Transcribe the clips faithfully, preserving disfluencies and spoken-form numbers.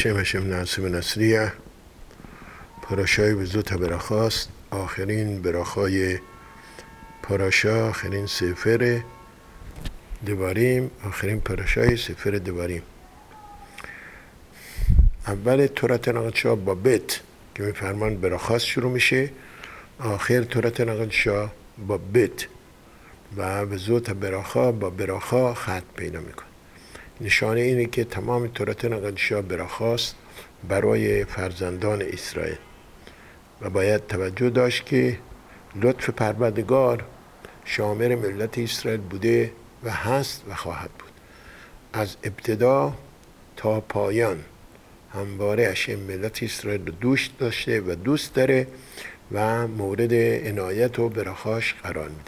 בשם השם ناصب نصریه. پاراشای وزوت براخاست، آخرین براخای پاراشا، آخرین سفر دواریم، آخرین پاراشای سفر دواریم. اول تورات نقدشا با بیت که میفرمان براخاست شروع میشه، آخر تورات نقدشا با بیت و وزوت براخا با براخا خط پیدا میکنه. نشانه اینه که تمام تورات نقدشا براخاست برای فرزندان اسرائیل و باید توجه داشت که لطف پروردگار شامل ملت اسرائیل بوده و هست و خواهد بود. از ابتدا تا پایان همواره اشم ملت اسرائیل رو دوست داشته و دوست داره و مورد عنایت و براخاش قرار میده.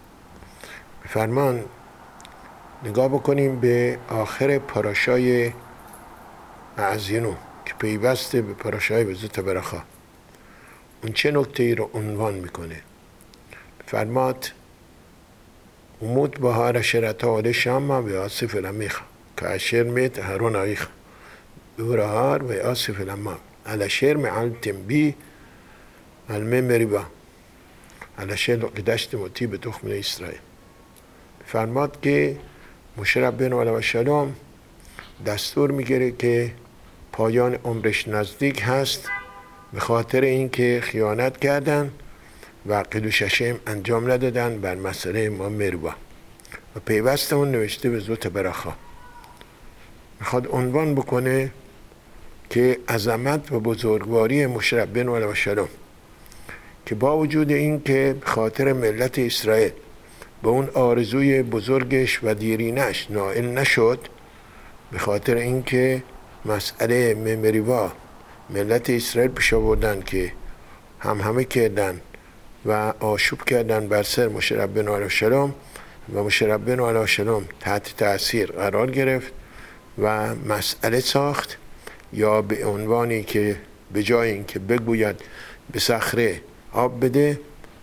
فرمان نگاه بکنیم به آخر پاراشای معزینو که پیوسته به پاراشای وزوت براخا. اون چه نکته ای رو عنوان میکنه؟ فرمات امود بهار شرطا ولی شما و آصف الاميخ كاشر ميت هارون عيخ بورهار و آصف الامام على شر معل تنبي الممربا على شر قدشت موتی به تخم اسرائیل. فرماد که موشه ربنا علیه السلام دستور میگیره که پایان عمرش نزدیک هست به خاطر اینکه خیانت کردن و قدوش هشم انجام ندادن بر مسئله ما مروه و پیوسته اون نوشته به زوت براخا. میخواد عنوان بکنه که عظمت و بزرگواری موشه ربنا علیه السلام که با وجود این که به خاطر ملت اسرائیل به اون آرزوی بزرگش و دیرینش نائل نشد، به خاطر اینکه مسئله ممریوا ملت اسرائیل پیش آوردن که هم همه کردن و آشوب کردن بر سر موشه ربنا علیه السلام و موشه ربنا علیه السلام تحت تأثیر قرار گرفت و مسئله ساخت، یا به عنوانی که به جای اینکه بگوید به صخره آب بده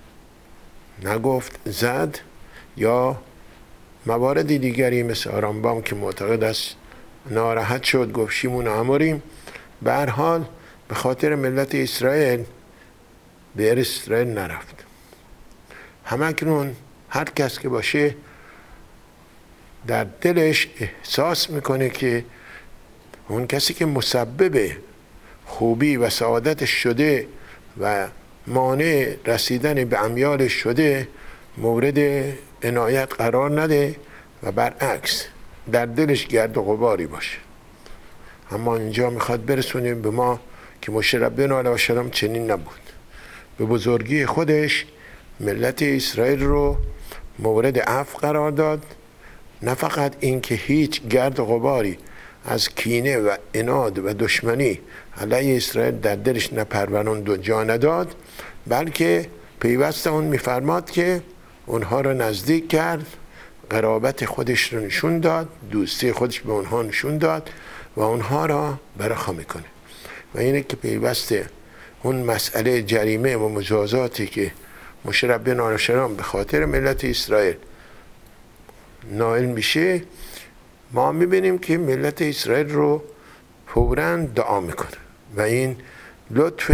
نگفت زد، یا موارد دیگری مثل آرامبام که معتقد است ناراحت شد گفت شیمون آموریم. به هر حال به خاطر ملت اسرائیل به ارض اسرائیل نرفت. همکنون هر کس که باشه در دلش احساس میکنه که اون کسی که مسبب خوبی و سعادتش شده و مانع رسیدن به امیالش شده مورد عنایت قرار نده و برعکس در دلش گرد و غباری باشه. اما اینجا میخواد برسونیم به ما که موشه ربنا علیه السلام چنین نبود. به بزرگی خودش ملت اسرائیل رو مورد عفو قرار داد. نه فقط این که هیچ گرد و غباری از کینه و عناد و دشمنی علیه اسرائیل در دلش نپروراند و جا نداد، بلکه پیوسته اون میفرماد که اونها رو نزدیک کرد، قرابت خودش رو نشون داد، دوستی خودش به اونها نشون داد و اونها را براخا میکنه. و اینه که پیوسته اون مسئله جریمه و مجازاتی که موشه ربنا علیه السلام به خاطر ملت اسرائیل نائل میشه، ما میبینیم که ملت اسرائیل رو فوراً دعا میکنه و این لطف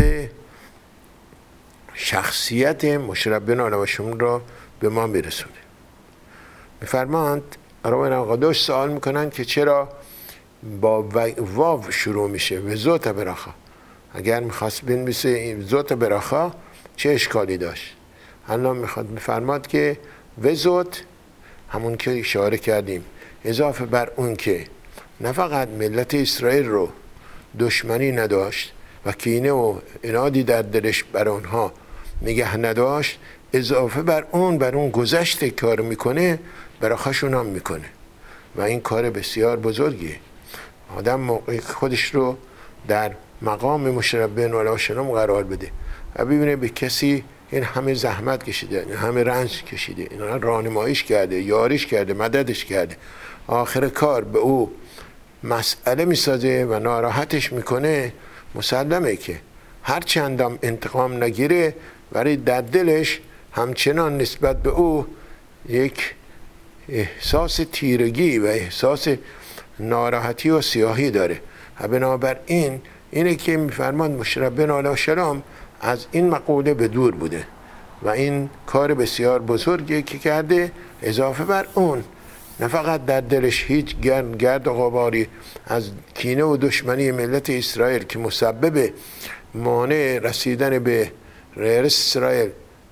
شخصیت موشه ربنا علیه السلام را به ما میرسونه. میفرماند روان قدوش سوال میکنن که چرا با واو شروع میشه وزوت براخا؟ اگر میخواست بنویسه وزوت براخا چه اشکالی داشت؟ الان میخواد میفرماد که وزوت همون که اشاره کردیم اضافه بر اون که نه فقط ملت اسرائیل رو دشمنی نداشت و کینه و عنادی در دلش بر اونها نگه نداشت، اضافه بر اون بر اون گذشته کار میکنه براخاشون هم میکنه و این کار بسیار بزرگیه. آدم موقعی خودش رو در مقام موشه ربنا علیه السلام قرار بده و ببینه به کسی این همه زحمت کشیده، این همه رنج کشیده، اینا راهنماییش کرده، یاریش کرده، مددش کرده، آخر کار به او مسئله میسازه و ناراحتش میکنه، مسلمه که هر چندم انتقام نگیره ولی در دلش همچنان نسبت به او یک احساس تیرگی و احساس ناراحتی و سیاهی داره و بنابراین اینه که میفرماد مشی ربنا علیه السلام از این مقوله به دور بوده و این کار بسیار بزرگی که کرده. اضافه بر اون نه فقط در دلش هیچ گرد, گرد و غباری از کینه و دشمنی ملت اسرائیل که مسبب مانع رسیدن به ریاست اسرائیل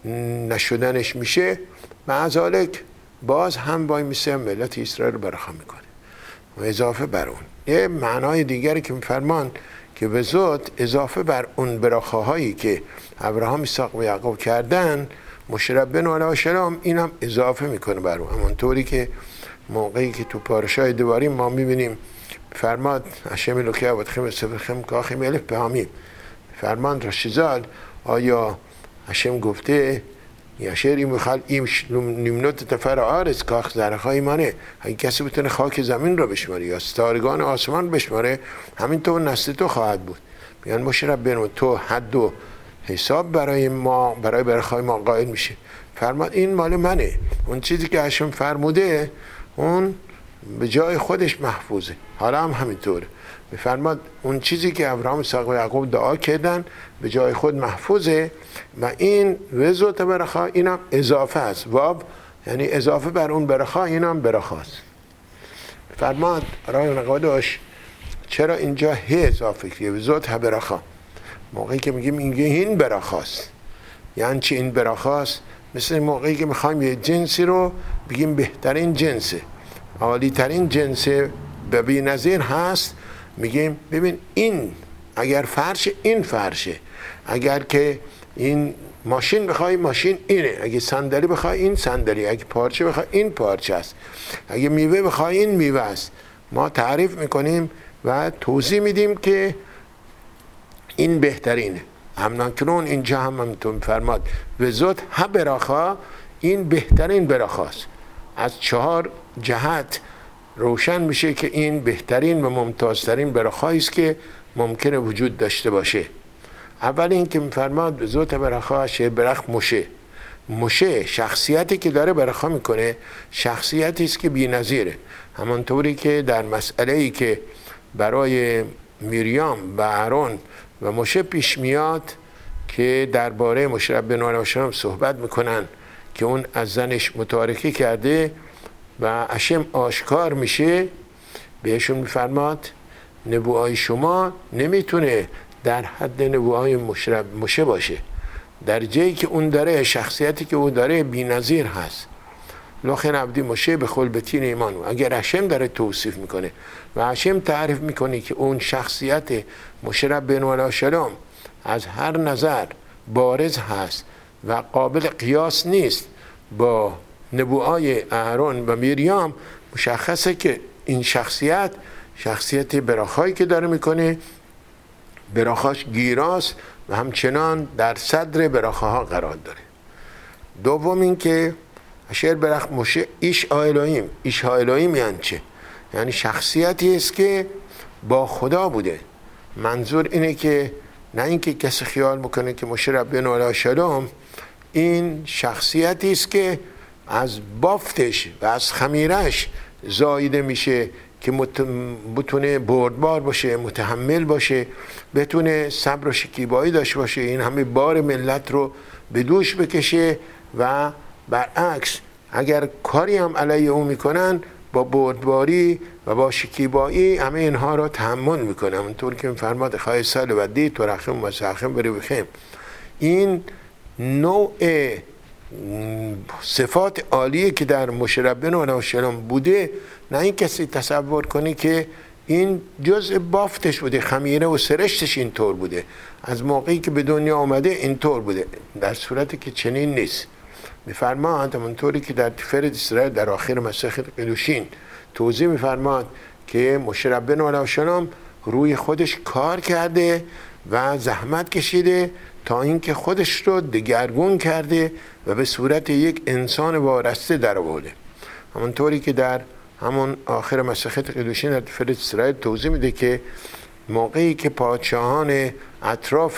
نشدنش میشه، معذالک باز هم وای میسه ملت اسرائیل برخا میکنه. و اضافه بر اون یه معنای دیگری که میفرمان که به زود اضافه بر اون براخاهایی که ابراهام، اسحاق و یعقوب کردن، مشی ربنا علیه السلام اینم اضافه میکنه بر اون. همونطوری که موقعی که تو پارشای دواریم ما میبینیم فرماد هشم الوکی ابوالخیم سفرخیم کاخیم الف بهامیم، فرمان رشیزال آیا هشم گفته یا شعری میخواد این نیمنوت تفر آرز کاخ زرخای مانه، اگه کسی بتونه خاک زمین رو بشماره یا ستارگان آسمان بشماره همینطور نسل تو خواهد بود. میان مشی ربنا تو حد و حساب برای ما برای برخای ما قائل میشه. فرماد این مال منه، اون چیزی که هشم فرموده اون به جای خودش محفوظه. حالا هم همینطوره. فرماد اون چیزی که ابراهام، اسحاق و یعقوب دعا کردن به جای خود محفوظه و این وزوت برخا اینم اضافه است. واب یعنی اضافه بر اون برخا، اینم برخاست. فرماد رای نقادش چرا اینجا هی اضافه که وزوت برخا، موقعی که میگیم اینگه این برخاست یعنی چی؟ این برخاست مثل موقعی که میخوایم یه جنسی رو بگیم بهترین جنسه، عالی ترین جنسه، به بی نظیر هست، میگیم ببین این اگر فرش این فرشه، اگر که این ماشین بخوای ماشین اینه، اگه صندلی بخوای این صندلی، اگه پارچه بخوای این پارچه است، اگه میوه بخوای این میوه است. ما تعریف میکنیم و توضیح میدیم که این بهترینه. همناکنون اینجا هم همینطور فرماد و زود ها براخا، این بهترین براخاست. از چهار جهت روشن میشه که این بهترین و ممتازترین براخایی است که ممکنه وجود داشته باشه. اول این که میفرماد به زود برخا شه برخ مشه. مشه شخصیتی که داره برخا میکنه شخصیتی است که بی‌نظیره. همانطوری که در مسئله ای که برای میریام و اهرون و مشه پیش میاد که درباره مشی ربنا علیه السلام صحبت میکنن که اون از زنش متارکه کرده و هشم آشکار میشه، بهشون میفرماد نبوهای شما نمیتونه در حد نبوهای مشه باشه، در جایی که اون داره، شخصیتی که اون داره بی‌نظیر هست. لخن عبدی مشه به خلبتین ایمانو. اگر هشم داره توصیف میکنه و هشم تعریف میکنه که اون شخصیت مشی ربنا علیه السلام از هر نظر بارز هست و قابل قیاس نیست با نبوهای اهرون و میریام، مشخصه که این شخصیت شخصیت براخایی که داره میکنه براخاش گیراست و همچنان در صدر براخاها قرار داره. دوم این که اشیر برخ مشه ایش الهیم. ایش الهیم یعنی چه؟ یعنی شخصیتی است که با خدا بوده. منظور اینه که نه اینکه کسی خیال میکنه که مشی ربنا علیه السلام این شخصیتی است که از بافتش و از خمیرش زایده میشه که بتونه بردبار باشه، متحمل باشه، بتونه صبر و شکیبایی داشته باشه، این همه بار ملت رو به دوش بکشه و برعکس اگر کاری هم علیه او میکنن با بردباری و با شکیبایی همه اینها رو تحمل میکنه. همونطور که فرماد خواهی سال و دی تو رخم و سخم بری بخیم. این نوع صفات عالیه که در مشی ربنا علیه السلام بوده، نه این کسی تصور کنی که این جزء بافتش بوده، خمیره و سرشتش اینطور بوده، از موقعی که به دنیا آمده اینطور بوده، در صورتی که چنین نیست. میفرماد همونطوری که در تفرد اسرائیل در آخر مسیح قدوشین توضیح میفرماد که مشی ربنا علیه السلام روی خودش کار کرده و زحمت کشیده تا اینکه خودش رو دگرگون کرده و به صورت یک انسان وارسته در آورده. همونطوری که در همون آخر مسیحیت قدوشین در تفرد اسرائیل توضیح میده که موقعی که پادشاهان اطراف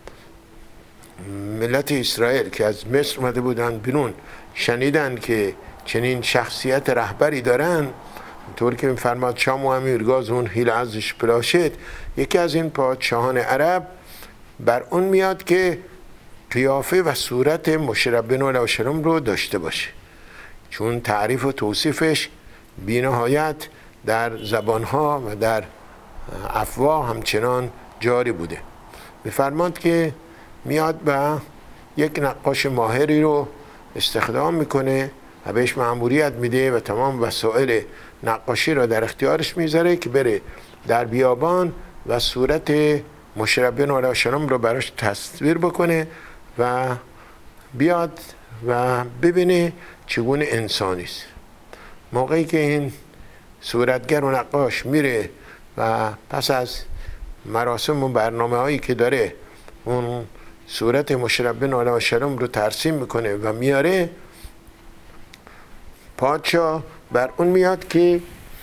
ملت اسرائیل که از مصر اومده بودن بیرون شنیدن که چنین شخصیت رهبری دارن، طور که میفرماد شام و امیرگاز اون هیل ازش پلاشد، یکی از این پادشاهان عرب بر اون میاد که قیافه و صورت مشرب بن علیه السلام رو داشته باشه، چون تعریف و توصیفش بی‌نهایت در زبانها و در افواه همچنان جاری بوده. میفرماد که میاد و یک نقاش ماهری رو استخدام میکنه و بهش مأموریت میده و تمام وسایل نقاشی رو در اختیارش میذاره که بره در بیابان و صورت مشرب بن علیه السلام رو براش تصویر بکنه و بیاد و ببینه چگونه انسانی است. موقعی که این صورتگر و نقاش میره و پس از مراسم و برنامه هایی که داره اون صورت مشرب بن علیه السلام رو ترسیم میکنه و میاره، پادشاه بر اون میاد که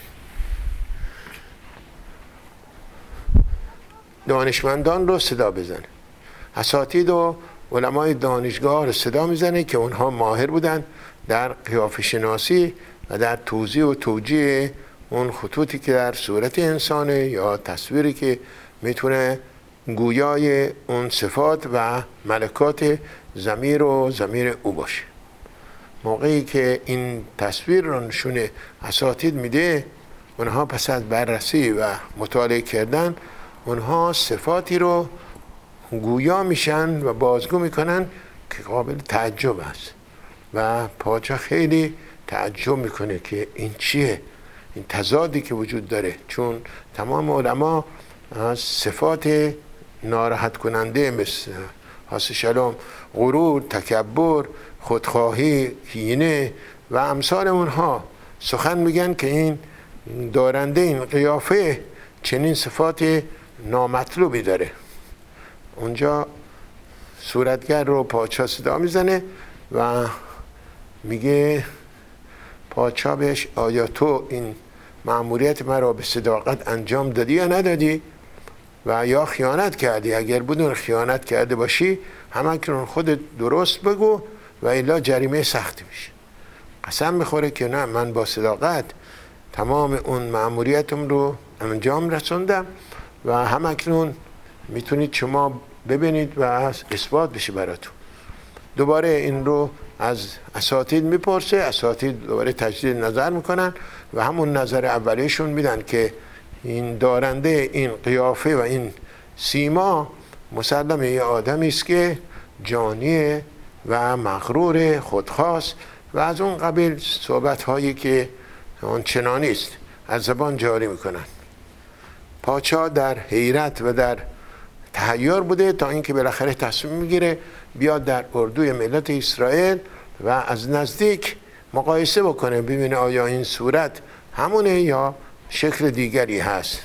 دانشمندان رو صدا بزنه، اساتید و علمای دانشگاه رو صدا میزنه که اونها ماهر بودن در قیافه شناسی و در توضیح و توجیه اون خطوطی که در صورت انسانه یا تصویری که میتونه گویای اون صفات و ملکات ضمیر و ضمیر او باشه. موقعی که این تصویر رو نشون اساتید میده، اونها پس از بررسی و مطالعه کردن اونها صفاتی رو گویا میشن و بازگو میکنن که قابل تعجب است و پادشاه خیلی تعجب میکنه که این چیه، این تضادی که وجود داره، چون تمام علما از صفات ناراحت کننده مثل حاصل شلام غرور، تکبر، خودخواهی، کینه و امثال اونها سخن میگن که این دارنده این قیافه چنین صفات نامطلوبی داره. اونجا صورتگر رو پادشاه صدا میزنه و میگه پادشاه بهش آیا تو این مأموریت مرا به صداقت انجام دادی یا ندادی و یا خیانت کردی؟ اگر بدون خیانت کرده باشی همکنون خودت درست بگو و الا جریمه سختی میشه. قسم میخوره که نه، من با صداقت تمام اون مأموریتم رو انجام رسوندم و همکنون میتونید شما ببینید و اثبات بشه براتون. دوباره این رو از اساتید میپرسه، اساتید دوباره تجدید نظر میکنن و همون نظر اولیشون میدن که این دارنده این قیافه و این سیما مسلمه یه آدمی است که جانیه و مغرور، خودخواست و از اون قبیل صحبت هایی که اون چنانی است از زبان جاری میکنن. پادشاه در حیرت و در تحیر بوده تا اینکه بالاخره تصمیم میگیره بیاد در اردوی ملت اسرائیل و از نزدیک مقایسه بکنه، ببینه آیا این صورت همونه یا شکل دیگری هست.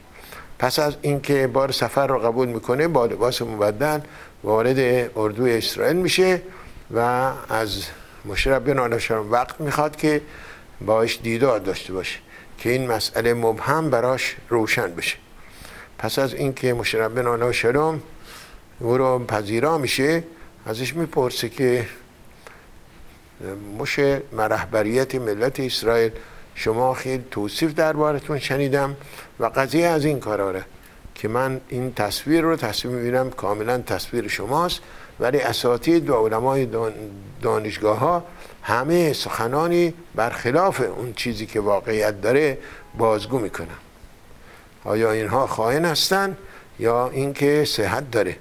پس از اینکه بار سفر رو قبول میکنه با لباس مبدل وارد اردوی اسرائیل میشه و از مشرب بن علیه السلام وقت میخواد که باش دیدار داشته باشه که این مسئله مبهم براش روشن بشه. پس از اینکه مشرب بن علیه السلام او رو پذیرا میشه، ازش میپرسه که مشه رهبریت ملت اسرائیل، شما خیلی توصیف دربارتون شنیدم و قضیه از این قراره که من این تصویر رو تصویر میبینم کاملا تصویر شماست، ولی اساتید و علمای دانشگاه ها همه سخنانی برخلاف اون چیزی که واقعیت داره بازگو میکنن. آیا اینها خائن هستن یا اینکه صحت داره؟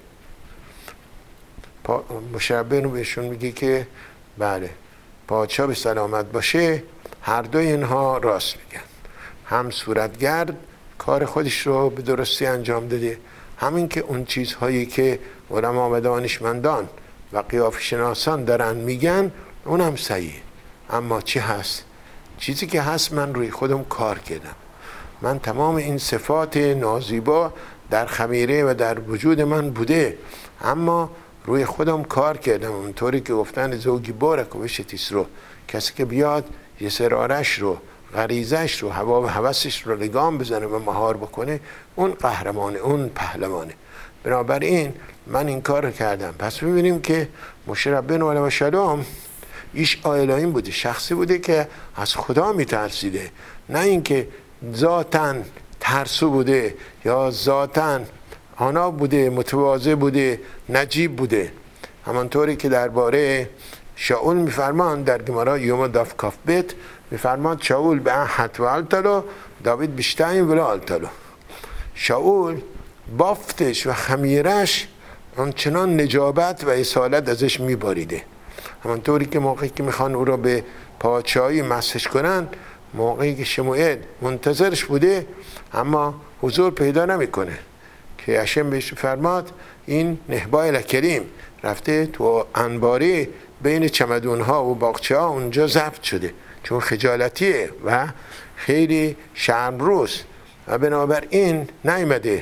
مشرب رو بهشون میگه که بله، پادشاه به سلامت باشه، هر دو اینها راست میگن. هم صورتگر کار خودش رو به درستی انجام داده، همین که اون چیزهایی که علما و دانشمندان و قیافه شناسان دارن میگن اونم صحیح. اما چی هست؟ چیزی که هست من روی خودم کار کردم. من تمام این صفات نازیبا در خمیره و در وجود من بوده، اما روی خودم کار کردم. اونطوری که گفتن زوگی بارک و بشتیس رو، کسی که بیاد یه سرارش رو، غریزش رو، هوا و هوسش رو لگام بزنه و مهار بکنه، اون قهرمانه، اون پهلوانه. بنابراین من این کار رو کردم. پس می‌بینیم که مشرب بن علیه السلام ایش الهیم بوده، شخصی بوده که از خدا میترسیده، نه اینکه ذاتاً ترسو بوده یا ذاتاً آنا بوده، متواضع بوده، نجیب بوده. همانطوری که درباره شاول میفرماند در گمارا یوم داف کاف بیت، میفرماند شاول به حت و التلو داوید بیشترین ولا التلو. شاول بافتش و خمیرش آنچنان نجابت و اصالت ازش میباریده. همانطوری که موقعی که میخوان او را به پادشاهی مسحش کنن، موقعی که شموئیل منتظرش بوده اما حضور پیدا نمیکنه، که هشم بهش فرماد این نهبای کریم رفته تو انباری بین چمدونها و باغچه ها اونجا ضبط شده، چون خجالتیه و خیلی شرمروز و بنابراین نیامده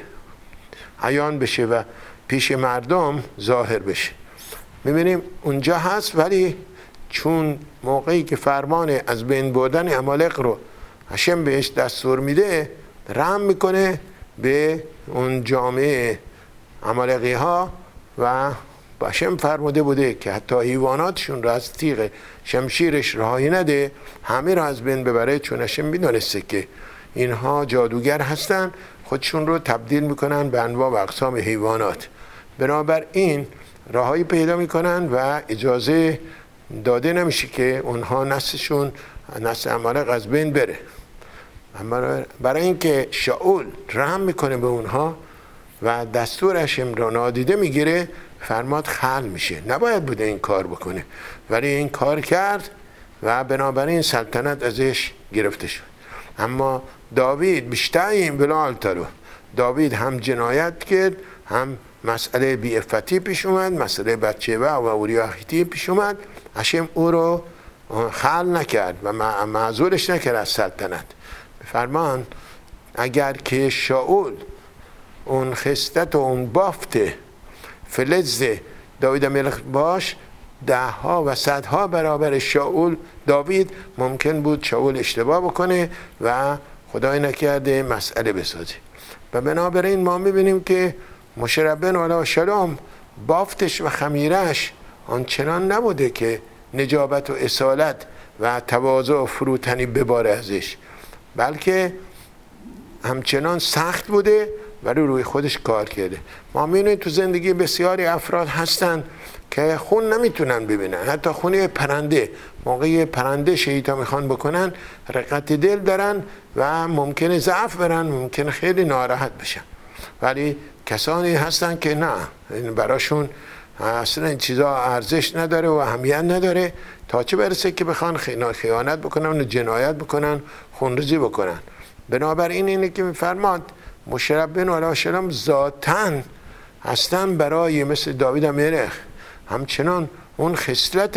عیان بشه و پیش مردم ظاهر بشه. میبینیم اونجا هست، ولی چون موقعی که فرمان از بین بردن عمالق رو هشم بهش دستور میده، رحم میکنه به اون جامعه عمالقی ها و هشم فرموده بوده که حتی حیواناتشون رو از تیغ شمشیرش رهایی نده، همه رو از بین ببره، چون هشم میدونسته که اینها جادوگر هستن، خودشون رو تبدیل میکنن به انواع و اقسام حیوانات. بنابراین راهایی پیدا میکنن و اجازه داده نمیشه که اونها نسلشون نسل عمالق از بین بره. اما برای اینکه شاول رحم میکنه به اونها و دستورش را نادیده میگیره، فرماد خل میشه. نباید بوده این کار بکنه، ولی این کار کرد و بنابراین سلطنت ازش گرفته شد. اما داوید بیشترین بلا التلو، داوید هم جنایت کرد، هم مسئله بی‌عفتی پیش اومد، مسئله بچه و اوریاخیتی پیش اومد. هشم او رو خل نکرد و معزولش نکرد از سلطنت. فرمان اگر که شاول اون خستت و اون بافت فلز داوید ملک باش، ده ها و صدها برابر شاول داوید ممکن بود شاول اشتباه بکنه و خدای نکرده مسئله بسازه. و بنابراین ما میبینیم که مشربن علیه شلام بافتش و خمیرش آنچنان نبوده که نجابت و اصالت و تواضع و فروتنی بباره ازش، بلکه همچنان سخت بوده ولی روی خودش کار کرده. ما میبینیم تو زندگی بسیاری افراد هستن که خون نمیتونن ببینن، حتی خون پرنده، موقعی پرنده شیطان میخوان بکنن رقت دل دارن و ممکنه ضعف برن، ممکنه خیلی ناراحت بشن. ولی کسانی هستن که نه، براشون اصلا این چیزا ارزش نداره و اهمیت نداره، تا چه برسه که بخوان خیانت بکنن و جنایت بکنن، خونریزی بکنن. بنابراین اینه که میفرماد مشربن علیه السلام ذاتاً هستن برای مثل داوید ملک همچنان اون خصلت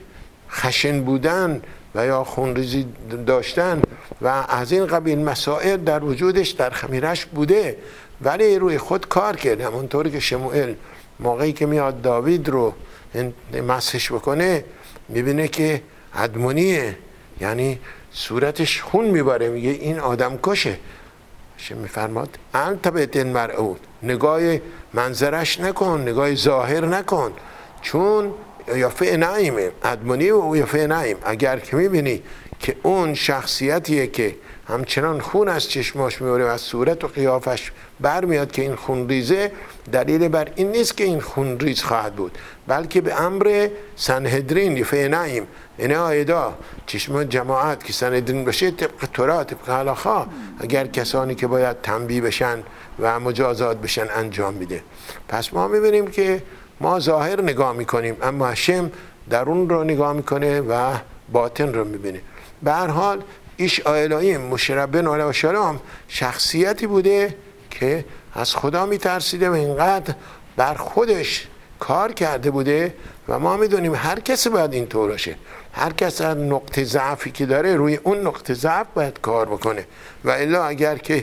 خشن بودن و یا خونریزی داشتن و از این قبیل مسائل در وجودش در خمیرش بوده، ولی روی خود کار کرده. همونطوری که شموئیل موقعی که میاد داوید رو مسحش بکنه میبینه که ادمونیه، یعنی صورتش خون میباره، میگه این آدم کشه. شم میفرماد انت بیت المرعون، نگاه منظرش نکن، نگاه ظاهر نکن، چون یافع نعیمه، ادمونی و یافع نعیم. اگر که میبینی که اون شخصیتیه که همچنان خون از چشماش میوره و از صورت و قیافش برمیاد که این خون ریزه، دلیل بر این نیست که این خون ریز خواهد بود، بلکه به امر سنهدرین یافع نعیم، اینه آیدا چشم جماعت که سنهدرین باشه طبق تورا، طبق هلاخا، اگر کسانی که باید تنبیه بشن و مجازات بشن انجام میده. پس ما میبینیم که ما ظاهر نگاه میکنیم اما هشم درون رو نگاه میکنه و باطن رو میبینه. به هر حال ایش الهیم مشربن علیه السلام شخصیتی بوده که از خدا میترسیده و اینقدر بر خودش کار کرده بوده و ما میدونیم هر کسی باید این طور باشه. هر کس هر نقطه ضعفی که داره روی اون نقطه ضعف باید کار بکنه و الا اگر که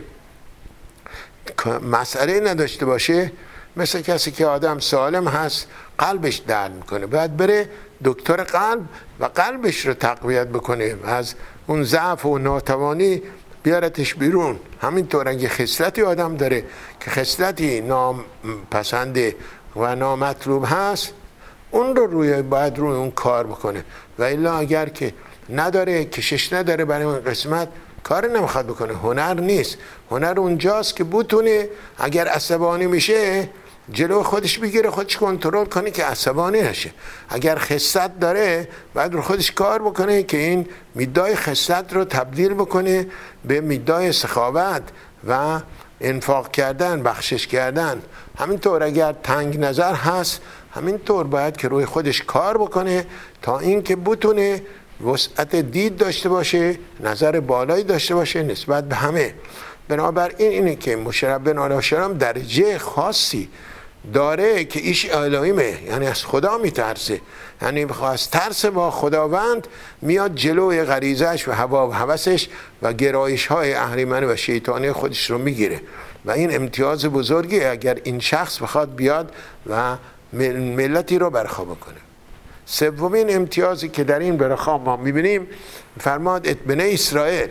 مسئله نداشته باشه، مثل کسی که آدم سالم هست قلبش درد میکنه، باید بره دکتر قلب و قلبش رو تقویت بکنه و از اون ضعف و ناتوانی بیارتش بیرون. همینطور اگه خصلتی آدم داره که خصلتی ناپسند و نامطلوب هست، اون رو روی باید روی اون کار بکنه. و الا اگر که نداره، کشش نداره برای اون قسمت، کار نمیخواد بکنه. هنر نیست. هنر اونجاست که بتونه اگر عصبانی میشه جلو خودش بگیره، خودش کنترل کنه که عصبانی نشه. اگر خصلت داره باید رو خودش کار بکنه که این میدای خصلت رو تبدیل بکنه به میدای سخاوت و انفاق کردن، بخشش کردن. همینطور اگر تنگ نظر هست، همینطور باید که روی خودش کار بکنه تا اینکه بتونه وسعت دید داشته باشه، نظر بالایی داشته باشه نسبت به همه. بنابراین اینه که مشرب بن علیه السلام درجه خاصی داره که ایش الهیمه، یعنی از خدا میترسه، یعنی از ترس با خداوند میاد جلوی غریزش و هوا و هوسش و گرایش های اهریمنی و شیطانی خودش رو میگیره. و این امتیاز بزرگی اگر این شخص بخواد بیاد و ملتی رو برخا بکنه. سومین امتیازی که در این برخا ما میبینیم، فرماد بنی اسرائیل،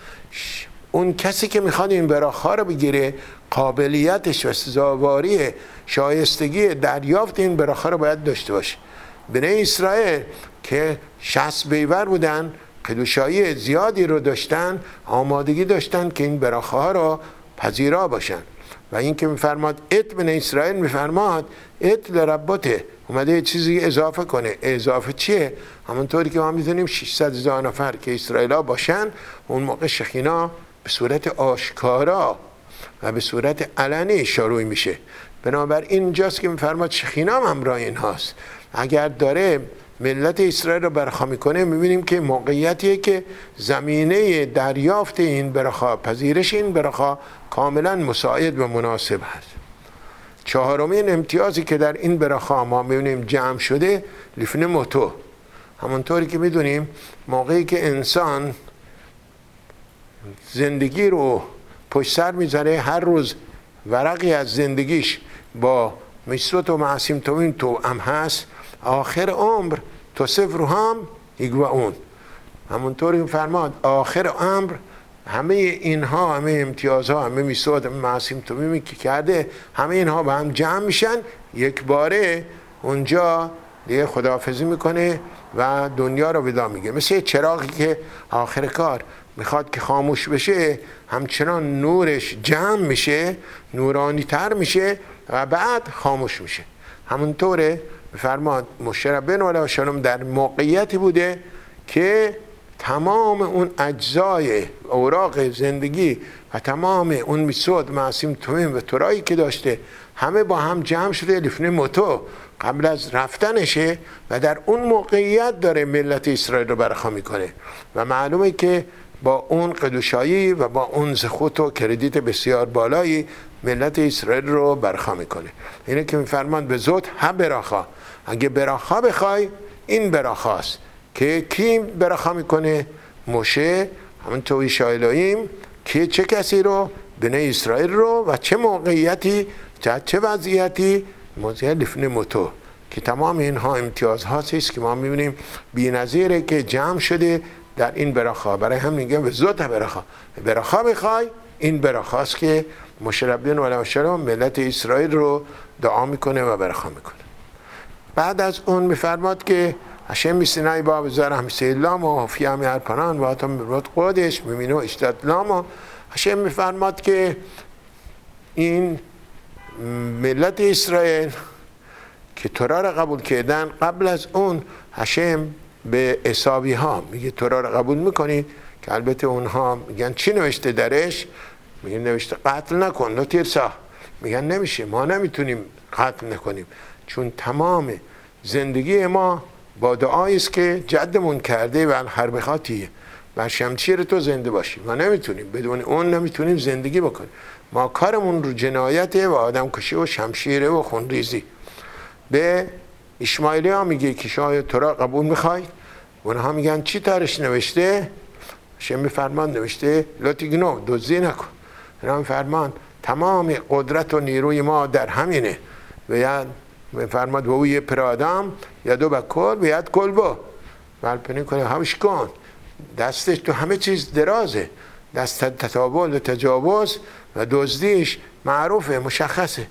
اون کسی که میخواد این برخا رو بگیره قابلیتش و سزاواری شایستگی دریافت این برخا رو باید داشته باشه. بنی اسرائیل که شصت بیور بودن، قدوشایی زیادی رو داشتن، آمادگی داشتن که این برخا رو پذیرا باشن. و این که میفرماد ات بنی اسرائیل، میفرماد ات لربته، اومده یه چیزی اضافه کنه. اضافه چیه؟ همونطوری که ما میدونیم ششصد هزار نفر که اسرائیل ها باشن، اون موقع شخینا به صورت آشکارا و به صورت علنی شروع میشه. بنابراین اینجاست که میفرماد شخینا هم همراه این هاست. اگر داره ملت اسرائیل رو برخا میکنه، میبینیم که موقعیتیه که زمینه دریافت این برخا، پذیرش این برخا کاملا مساعد و مناسب هست. چهارمین امتیازی که در این برخا ما میبینیم جمع شده، لفن موتو. همونطوری که میدونیم موقعی که انسان زندگی رو پشت سر میذاره، هر روز ورقی از زندگیش با میسوت و معصیم توین تو هم هست، آخر عمر توصف رو هم ایگوا اون. همونطوری فرماد آخر عمر همه اینها، همه امتیازها، همه میسوت، همه معصیم تویمی که کرده، همه اینها با هم جمع میشن، یک باره اونجا دیگه خداحافظی میکنه و دنیا رو ودا میگه. مثل چراغی که آخر کار میخواد که خاموش بشه، همچنان نورش جمع میشه، نورانی تر میشه و بعد خاموش میشه. همونطوره فرماد مشرب بن علیه السلام در موقعیتی بوده که تمام اون اجزای اوراق زندگی و تمام اون میسود معصیم تویم و تورایی که داشته همه با هم جمع شده لفن موتو قبل از رفتنشه و در اون موقعیت داره ملت اسرائیل رو برخا میکنه. و معلومه که با اون قدوشایی و با اون زخوت و کردیت بسیار بالایی ملت اسرائیل رو برخا میکنه. اینه که میفرمان به زود ها براخا، اگه براخا بخوای این براخاست که کی براخا میکنه؟ موشه، همون توی شایلاییم، که چه کسی رو؟ بنی اسرائیل رو. و چه موقعیتی، چه وضعیتی؟ موضوع لفن موتو، که تمام اینها امتیاز هاست که ما میبینیم بی نظیره که جمع شده در این براخا. برای هم میگم به زود براخا، براخا بخوای این براخاست که مشرب بن علیه السلام ملت اسرائیل رو دعا میکنه و براخا میکنه. بعد از اون میفرماد که هشم میسینای با بزار همیشه لام و فیامی هر پنان و حتی مرد قدش میمینو اشتاد لام. و هشم میفرماد که این ملت اسرائیل که تورا را قبول کردن، قبل از اون هشم به عیسوی ها میگه تورا را قبول میکنید، که البته اونها میگن چی نوشته درش؟ میگن نوشته قتل نکن، نه تیرسا. میگن نمیشه، ما نمیتونیم قتل نکنیم، چون تمام زندگی ما با دعایی است که جدمون کرده و هر بخاطیه و شمشیر تو زنده باشی. ما نمیتونیم، بدون اون نمیتونیم زندگی بکنیم. ما کارمون رو جنایته و آدم کشی و شمشیره و خونریزی. به اسماعیلی ها میگه که شاید تو را قبول میخوای؟ اونها میگن چی ترش نوشته؟ شمی فرمان نوشته لاتیگنو، دزدی نکن. اینا فرمان تمام قدرت و نیروی ما در همینه. و یاد فرماد و یه پرادم یادو با کل و یاد کل با مالپنی کنه همش کن. دستش تو همه چیز درازه، دست تطاول و تجاوز و دزدیش معروفه، مشخصه.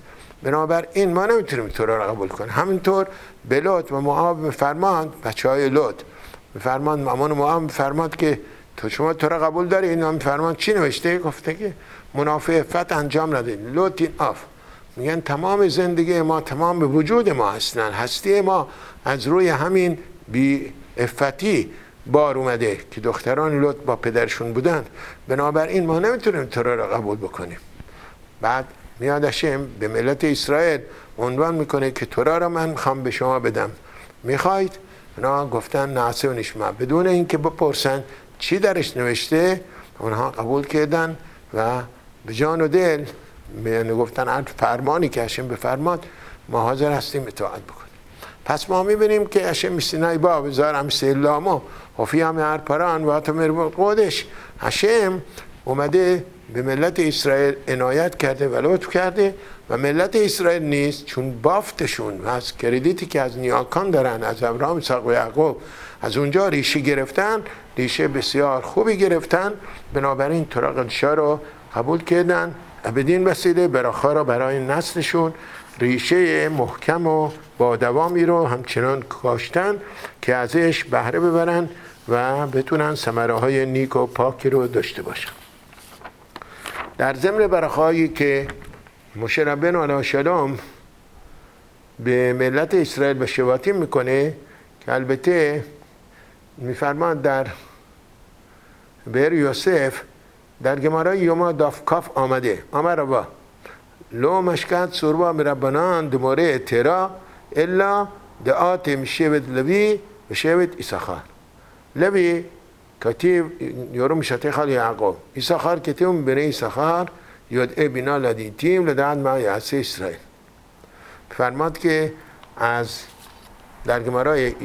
بنابراین ما نمیتونیم تورا را قبول کنیم. همینطور به لوط و موآب میفرماند، بچه های لوط میفرماند، مامان موآب میفرماند که تو شما تورا قبول داری؟ اینا میفرماند چی نوشته؟ گفته که منافع عفت انجام ندید. لوط این آف میگن تمام زندگی ما، تمام وجود ما هستن، هستی ما از روی همین بی عفتی بار اومده که دختران لوط با پدرشون بودن. بنابراین ما نمیتونیم تورا را قبول بکنیم. بعد میاد هشم به ملت اسرائیل عنوان میکنه که تورا را من میخوام به شما بدم، میخواید؟ اونا گفتن نعسه و نشمع، بدون اینکه بپرسن چی درش نوشته اونها قبول کردن و به جان و دل گفتن هر فرمانی که هشم بفرماد ما حاضر هستیم اطاعت بکنیم. پس ما میبینیم که هشم سینای با بزار هم سیلامو خفی هم هر پران و اتمر قودش، هشم اومده به ملت اسرائیل عنایت کرده و لطف کرده و ملت اسرائیل نیست چون بافتشون و از کردیتی که از نیاکان دارن، از ابراهیم، اسحاق و یعقوب، از اونجا ریشه گرفتن، ریشه بسیار خوبی گرفتن. بنابراین تورا قدشا رو قبول کردن و بدین وسیله براخا را برای نسلشون ریشه محکم و با دوامی رو همچنان کاشتن که ازش بهره ببرن و بتونن ثمره های نیک و پاکی رو داشته باشن. در ضمن برخایی که موشه ربنا علیه السلام به ملت اسرائیل به شواطین میکنه که البته میفرماد در بئر یوسف در گمارای یوما دافکاف آمده آمد ربا لو مشکت سوربا مربنان دماره ترا الا دعات مشیبت لوی و شیبت ایساخار. لوی کتیب یورو مشته خالی یعقوب، ایساخار کتیب بنی ایساخار یدعه بینا لدیتیم لدعد ما یعصه اسرائیل. فرماد که از در گمارای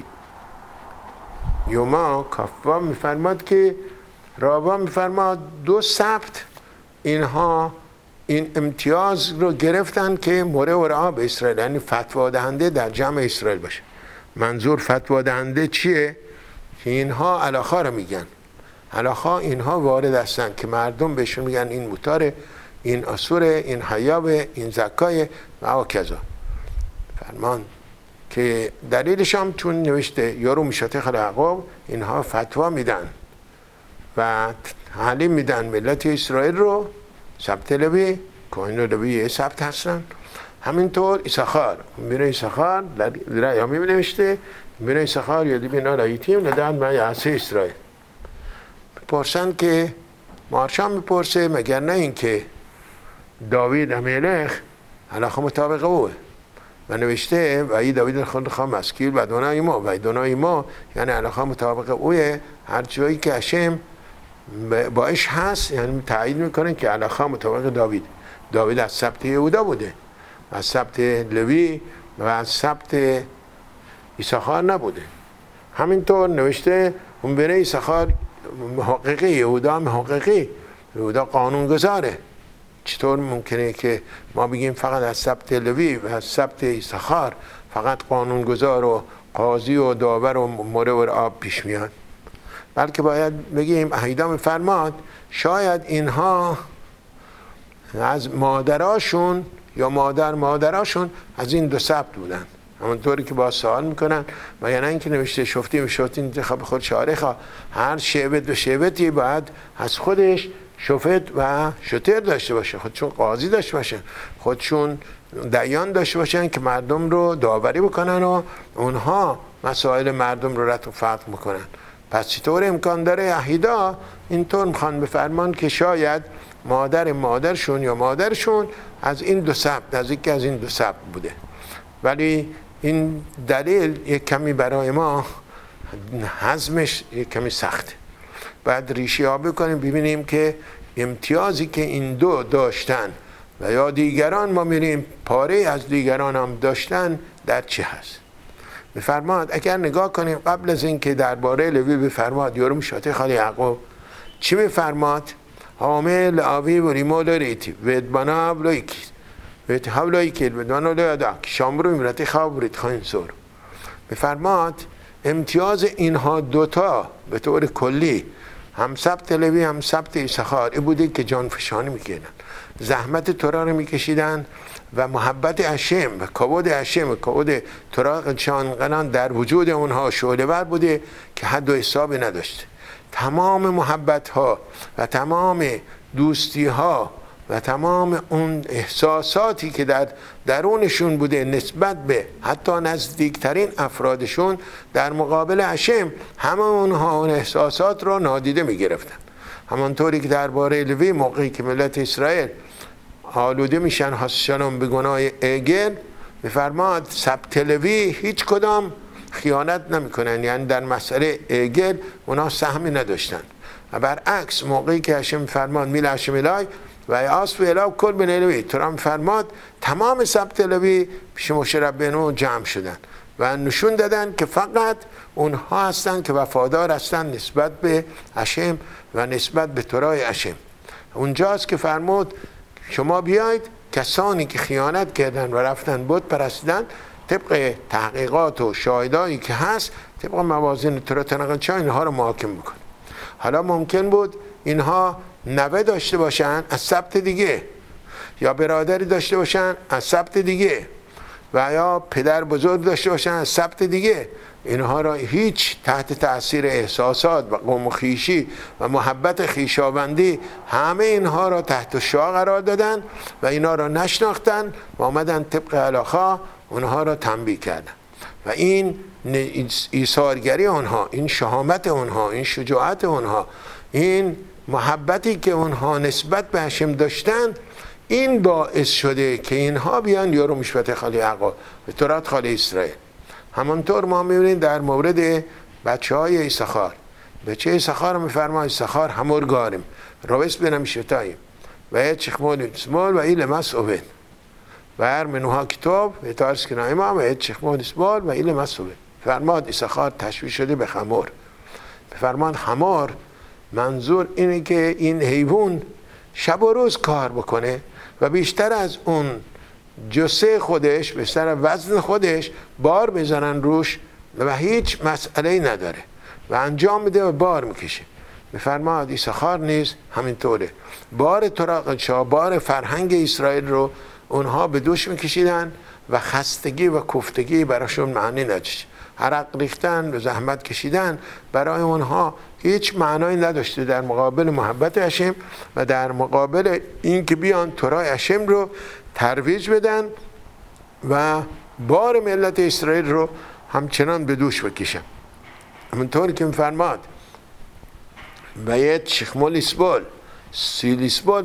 یوما کافوا میفرماد که رابا میفرماد دو سبت اینها این امتیاز رو گرفتن که موره و رعا به اسرائیل، یعنی فتوا دهنده در جمع اسرائیل باشه. منظور فتوا دهنده چیه؟ که اینها علاخا رو میگن، علاخا اینها وارد هستن که مردم بهشون میگن این موتاره، این اسوره، این حیابه، این زکایه و کذا. فرمان که دلیلش هم چون نوشته یارو میشته خل یعقوب، اینها فتوا میدن و تعلیم میدن ملت اسرائیل رو. سبت لوی، کوهین لوی سبت هستن. همینطور ایساخار، میره ایساخار در رایامی نوشته میره ایساخار یادی بینا لایتیم ندان ما یعصه اسرائیل. پرسن که مارشان میپرسه مگر نه این که داوید ملک علاقه مطابق اوه و نوشته و ای داوید خود خواهم مسکیل و دونای ما و دونای ما، یعنی علاقه مطابق اوه. هر جایی که هشم باش هست یعنی تایید میکنه که علاقه مطابق داوید. داوید از سبت یهودا بوده، از سبت لوی و از سبت ایساخار نبوده. همینطور نوشته اون بره ایساخار محققی، یهودا محققی، یهودا قانون گذاره. چطور ممکنه که ما بگیم فقط از سبت لوی و از سبت ایساخار فقط قانون گذار و قاضی و داور و مورد آب پیش میاد؟ بلکه باید بگیم اهیدا میفرماد شاید اینها از مادراشون یا مادر مادراشون از این دو سبت بودن، همونطوری که با سوال میکنن و یعنی اینکه نوشته شفتی میشفتی انتخاب خود شارخا، هر شعبت و شعبتی باید از خودش شفت و شتر داشته باشه، خودشون قاضی داشته باشه، خودشون دیان داشته باشن که مردم رو داوری بکنن و اونها مسائل مردم رو رد و فتق میکنن. پس چطور امکان داره اهیدا اینطور میخوان بفرمان که شاید مادر مادرشون یا مادرشون از این دو سبت، از یکی از این دو سبت بوده. ولی این دلیل یک کمی برای ما هضمش یک کمی سخته. بعد ریشه ها بکنیم ببینیم که امتیازی که این دو داشتن و یا دیگران ما میریم پاره از دیگران هم داشتن در چه هست. بفرماد اگر نگاه کنیم قبل از این که درباره لوی بفرماد یورم شاته خالی یعقوب چی بفرماد؟ حامل آوی و ریمول ریتی ودبانا بلویکی ویت حولایی که ودبانا لیادا که شامرو امرتی خواب ریت خواهیم سور. بفرماد امتیاز اینها دوتا به طور کلی هم سبت لوی هم سبت ایساخار ای بوده که جان فشانی میکردن زحمت تورا رو میکشیدن و محبت هشم و کبود هشم و کبود تورا قدشانقدر در وجود اونها شعله ور بوده که حد و حسابی نداشته. تمام محبت ها و تمام دوستی ها و تمام اون احساساتی که در درونشون بوده نسبت به حتی نزدیکترین افرادشون در مقابل هشم، همه اونها اون احساسات رو نادیده می گرفتن. همانطوری که درباره لوی موقعی که ملت اسرائیل آلوده میشن حسشانم به گناه اگل، میفرماد سبت لوی هیچ کدام خیانت نمیکنن، یعنی در مسئله اگل اونا سهمی نداشتن. و برعکس موقعی که هشم فرمان میل هشم الای و آسف الای کل بن لوی، تورا فرماد تمام سبت لوی پیش موشه ربینو جمع شدن و نشون دادن که فقط اونها هستن که وفادار هستن نسبت به هشم و نسبت به تورای هشم. اونجاست که فرمود شما بیاید کسانی که خیانت کردن و رفتن بت پرستیدن طبق تحقیقات و شاهدایی که هست طبق موازین تورا تنقلچا اینها رو محاکم بکن. حالا ممکن بود اینها نوه داشته باشن از سبت دیگه، یا برادری داشته باشن از سبت دیگه، و یا پدر بزرگ داشته باشن از سبت دیگه. اینها را هیچ تحت تأثیر احساسات و قوم و خویشی و محبت خویشاوندی همه اینها را تحت شعاع قرار دادن و اینها را نشناختن و آمدن طبق علاقه اونها را تنبیه کردن. و این ایثارگری اونها، این شهامت اونها، این شجاعت اونها، این محبتی که اونها نسبت به هشم داشتن، این باعث شده که اینها بیان یارو مشبت خالی عقا به تورات خالی اسرائیل. همانطور ما میبینیم در مورد بچه های ایساخار. بچه ایساخار میفرما ایساخار همور گاریم رویس بینم شتاییم و یه چخمول اسمال و ایل مسئوبین و هر منوها کتاب و تارس که نایما و یه چخمول اسمال و ایل مسئوبین. فرماد ایساخار تشویش شده به خمور. فرماد خمار منظور اینه که این حیوان شب و روز کار بکنه و بیشتر از اون جسه خودش، بیشتر وزن خودش بار بزنن روش و هیچ مسئله‌ای نداره و انجام میده و بار میکشه. میفرماد ایساخار نیز همینطوره. بار تورا قدشا، بار فرهنگ اسرائیل رو اونها به دوش میکشیدن و خستگی و کوفتگی براشون معنی نداشت. عرق ریختن و زحمت کشیدن برای اونها هیچ معنایی نداشته در مقابل محبت هشم و در مقابل این که بیان تورای هشم رو ترویج بدن و بار ملت اسرائیل رو همچنان به دوش بکشن. همونطور که میفرماد باید شخمول اسبال سیل اسبال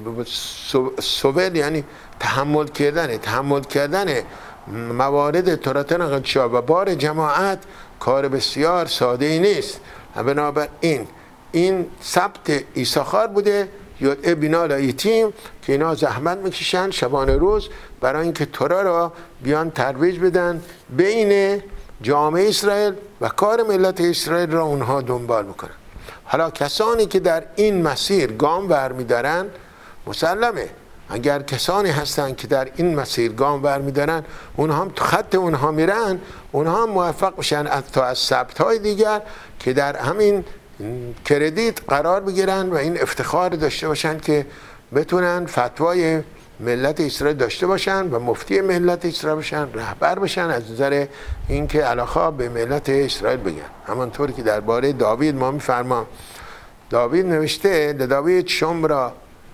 سوول، یعنی تحمل کردن تحمل کردن موارد توراتن قدشا و بار جماعت کار بسیار ساده ای نیست. بنابراین این سبت ایساخار بوده یاد بینال ایتیم که اینا زحمت میکشن شبانه روز برای اینکه تورا را بیان ترویج بدن بین جامعه اسرائیل و کار ملت اسرائیل را اونها دنبال بکنن. حالا کسانی که در این مسیر گام برمیدارن مسلمه، اگر کسانی هستن که در این مسیر گام برمیدارن اونها هم تو خط اونها میرن، اونها هم موفق بشن تا از سبت های دیگر که در همین کردیت قرار بگیرن و این افتخار داشته باشن که بتونن فتوای ملت اسرائیل داشته باشن و مفتی ملت اسرائیل باشن، رهبر بشن از نظر اینکه علاقه به ملت اسرائیل بگن. همانطوری که درباره داوید ما میفرمام، داوید نوشته داوید شمرا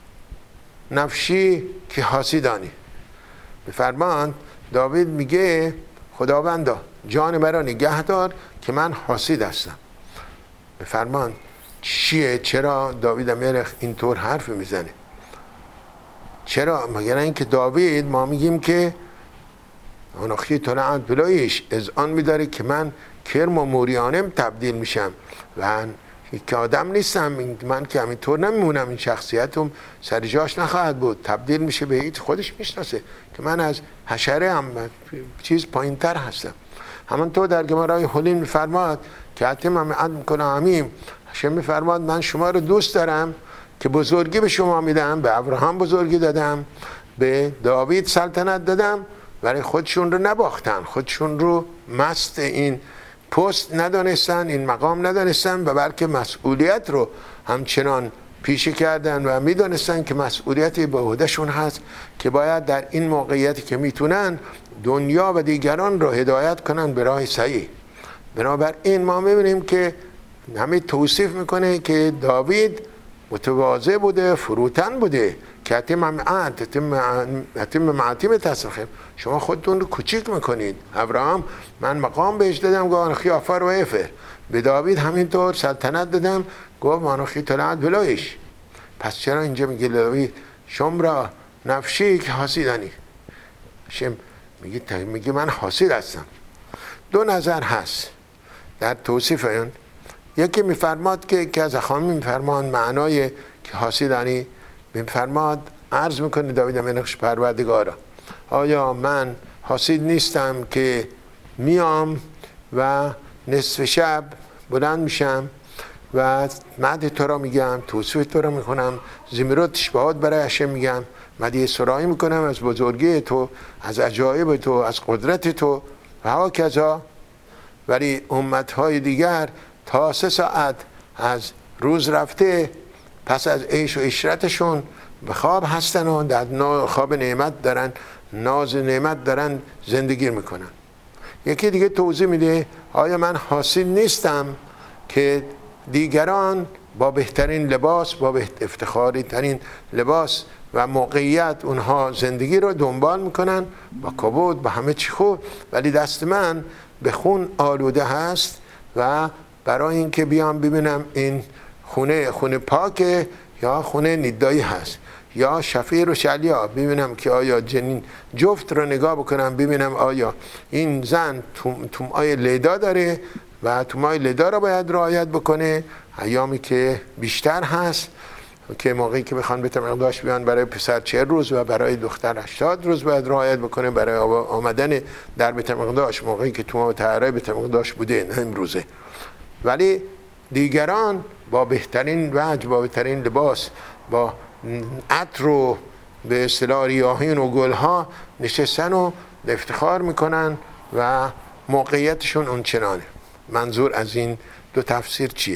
نفشی که حاسدانی. میفرمان داوید میگه خداوندا جان مرا نگه دار که من حاسد هستم. بفرمان چیه؟ چرا داوید امیرخ اینطور حرف میزنه؟ چرا؟ مگر اینکه داوید ما میگیم که اونخی طلعت بلایش از آن میداره که من کرم و موریانم تبدیل میشم و که آدم نیستم، من که همینطور نمیمونم، این شخصیتم سر جاش نخواهد بود، تبدیل میشه به هیچ. خودش میشناسه که من از حشره هم چیز پایین تر هستم. همانطور در گمارای حلیم میفرماد که حتیم هم عد میکنه همیم هشم میفرماد من شما رو دوست دارم که بزرگی به شما میدم، به ابراهام بزرگی دادم، به داوید سلطنت دادم، برای خودشون رو نباختن، خودشون رو مست این پست ندانستن، این مقام ندانستن و بلکه مسئولیت رو همچنان پیشه کردن و میدونستن که مسئولیتی به عهدهشون هست که باید در این موقعیتی که میتونن دنیا و دیگران رو هدایت کنن به راه صحیح. بنابراین ما میبینیم که همه توصیف میکنه که داوید متواضع بوده، فروتن بوده که اتم معت اتم معتیم تصرخیم، شما خودتون رو کوچیک میکنید. ابراهام من مقام بهش دادم گفت آنخی آفر و افر، به داوید همینطور سلطنت دادم گفت آنخی طلعت بلایش. پس چرا اینجا میگه داوید شمرا نفشی که حاسیدنی؟ شم میگه میگه من حاسد هستم. دو نظر هست در توصیف این. یکی میفرماد که که از اخوامی میفرمان معنای که حاسدانی میفرماد عرض میکنه داوید امنخش پروردگارا آیا من حاسد نیستم که میام و نصف شب بلند میشم و مدح تو را میگم، توصیف تو را میکنم، زمیرات تشبهات برای هشم میگم، مدیح سرایی میکنم از بزرگی تو، از عجایب تو، از قدرت تو و ها کذا. ولی امتهای دیگر تا سه ساعت از روز رفته پس از عیش و عشرتشون به خواب هستن و در خواب نعمت دارن، ناز نعمت دارن زندگی میکنن. یکی دیگه توضیح میده آیا من حاسد نیستم که دیگران با بهترین لباس، با افتخاری ترین لباس و موقعیت اونها زندگی رو دنبال میکنن با کبود با همه چی خوب، ولی دست من به خون آلوده هست و برای اینکه بیام ببینم این خونه خونه پاکه یا خونه ندایی هست یا شفیر و شلیا، ببینم که آیا جنین جفت رو نگاه بکنم ببینم آیا این زن تومای لیدا داره و تومای لیدا رو باید رعایت بکنه. ایامی که بیشتر هست که موقعی که بخوان بیت مقداش بیان برای پسر چهل روز و برای دختر هشتاد روز باید رعایت بکنه برای آمدن در بیت مقداش، موقعی که توما طهره بیت مقداش بوده نه امروزه. ولی دیگران با بهترین وجه، با بهترین لباس، با عطر و به اصطلاح ریاحین و گلها نشستن و افتخار میکنن و موقعیتشون اون چنانه. منظور از این دو تفسیر چیه؟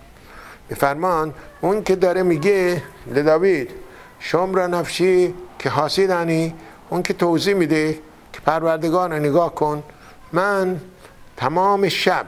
بفرمان اون که داره میگه لداوید شمر نفشی که حاسدانی، اون که توضیح میده که پروردگار نگاه کن من تمام شب